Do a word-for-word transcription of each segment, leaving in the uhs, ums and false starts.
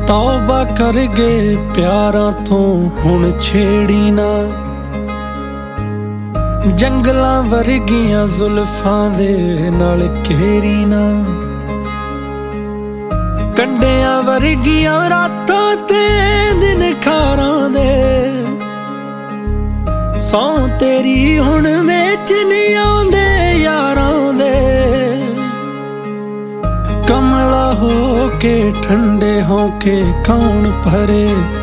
तौबा कर गए प्यारां तो हुण छेड़ी ना, जंगलां वर्गियां जुल्फां दे नाल घेरी ना, कंडियां वर्गियां रातां ते दिन खारां दे, सौ तेरी हुण विच नहीं आउंदे यारां दे। कमला हो के ठंडे हो के कौन भरे,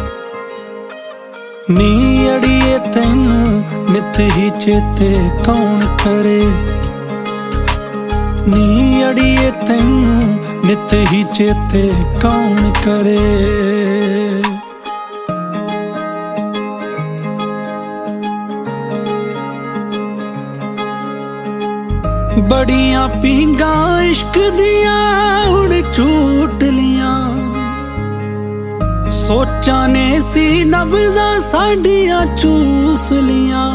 नी अड़िए तैनू नित ही चेते कौन करे, नी अड़िए तैनू नित ही चेते कौन करे। बड़ियां पींगा इश्क दियां हुण झूट लियां, सोचां ने सी नब्ज़ां साडियां चूस लियां,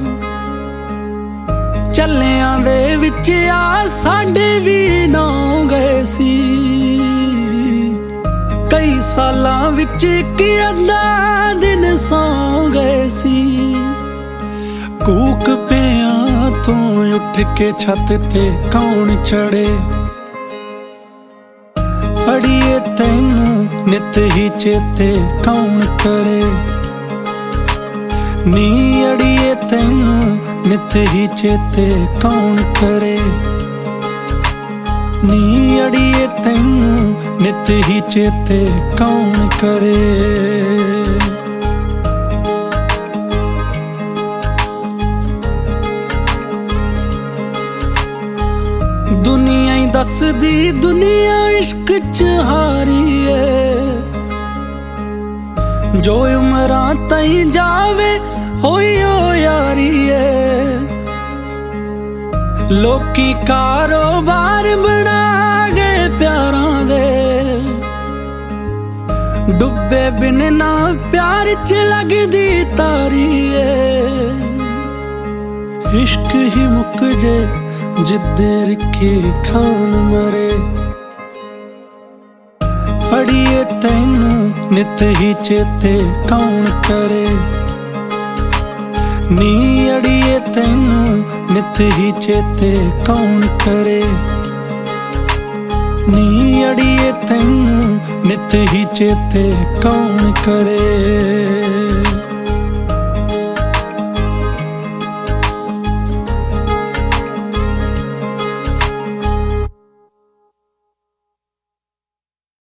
चलियां दे विच आ साडे भी नौ गए सी, कई सालां विच इक अद्धा दिन सौ गए सी। कूक पिया तो उठ के छत ते कौन चढ़े, अड़िए तैनू नित ही चेते कौन करे, नी अड़िए तैनू नित ही चेते कौन करे, नी अड़िए तैनू नित ही चेते कौन करे। दुनिया ही दसदी दुनिया इश्क च हारी है, जो उमरां ताईं जावे होई ओ यारी है। लोकी कारोबार बना गए प्यारां दे, डुबे बिन ना प्यार च लगदी तारी है। इश्क ही मुक जे जिद्दे रखी खान मरे, अड़िए तैनू नित ही चेते कौन करे, नी अड़िए तैनू नित ही चेते कौन करे, नी अड़िए तैनू नित ही चेते कौन करे।